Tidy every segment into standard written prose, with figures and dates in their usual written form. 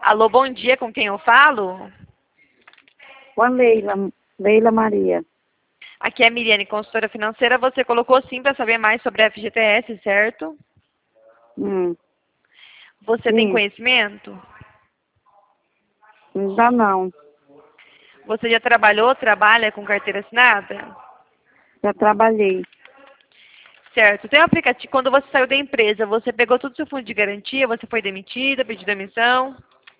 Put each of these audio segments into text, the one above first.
Alô, bom dia, com quem eu falo? Com a Leila Maria. Aqui é a Miriane, consultora financeira. Você colocou sim para saber mais sobre a FGTS, certo? Você tem Sim, conhecimento? ainda não. Você já trabalhou, trabalha com carteira assinada? Já trabalhei. Certo. Tem um aplicativo, quando você saiu da empresa, você pegou todo o seu fundo de garantia, você foi demitida, pediu demissão?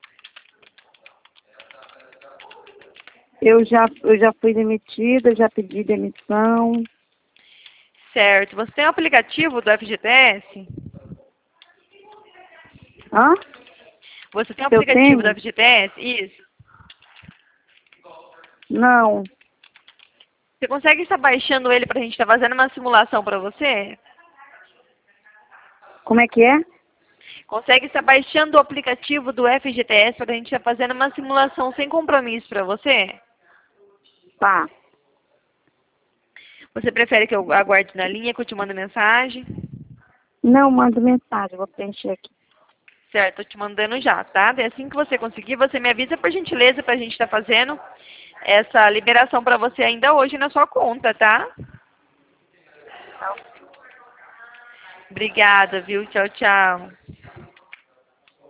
Eu já fui demitida, já pedi demissão. Certo. Você tem um aplicativo do FGTS? Hã? Você tem um Eu aplicativo do tenho? FGTS? Isso. Não. Você consegue estar baixando ele para a gente estar fazendo uma simulação para você? Como é que é? Consegue estar baixando o aplicativo do FGTS para a gente estar fazendo uma simulação sem compromisso para você? Tá. Você prefere que eu aguarde na linha, que eu te mando mensagem? Não, manda mensagem, vou preencher aqui. Certo, eu te mandando já, tá? E assim que você conseguir, você me avisa por gentileza para a gente estar fazendo essa liberação para você ainda hoje na sua conta, tá? Obrigada, viu? Tchau, tchau.